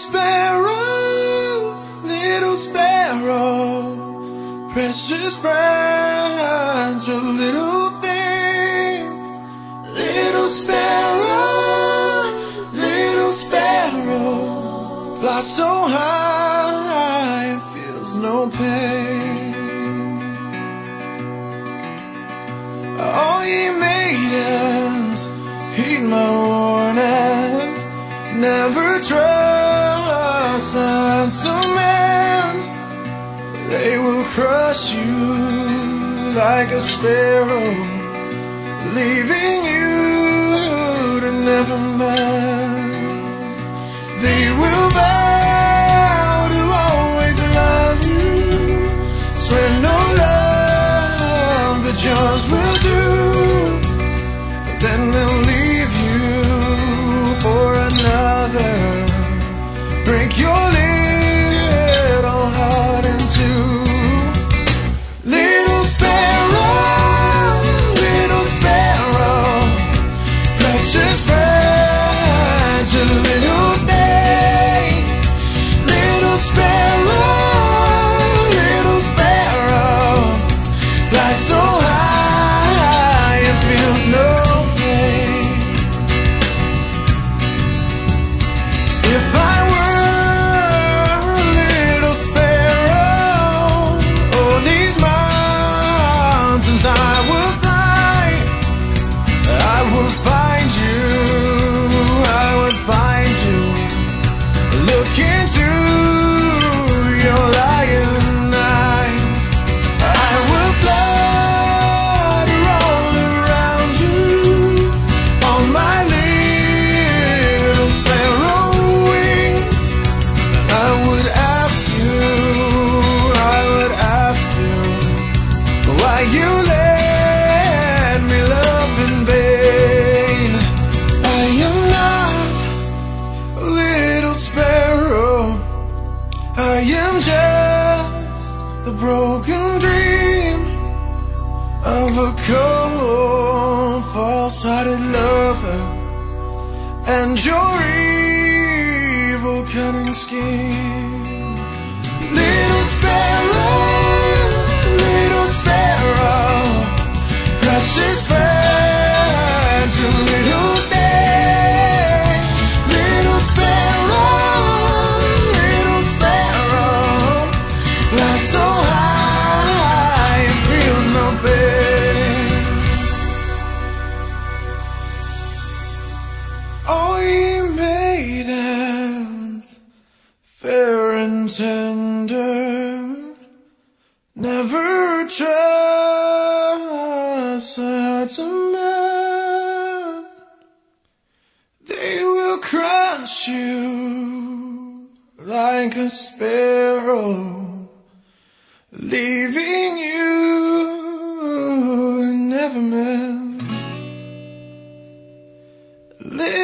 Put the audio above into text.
sparrow, precious fragile little thing. Little sparrow, flies so high it feels no pain. All ye maidens, heed my warning, never trust handsome men. They will crush you like a sparrow, leaving you to never mend. They will vow to always love you, swear no love but yours will do. Then they'll leave you for another, break your little heart in two. Little sparrow, precious fragile little thing. Little sparrow, fly so high it feels no pain. If I were a little sparrow, oh, these mountains I would climb. I would find you, look into your lion eyes. I will flutter all around you on my little sparrow wings. I would ask you why you let me love in vain. I am not a little sparrow, I am just the broken dream of a cold, false-hearted lover and your evil, cunning scheme. Little sparrow, precious fragile little thing. Little sparrow, fly so high it feels no pain. Oh, ye maidens, fair and tender, never trust a handsome man. They will crush you like a sparrow, leaving you never mend.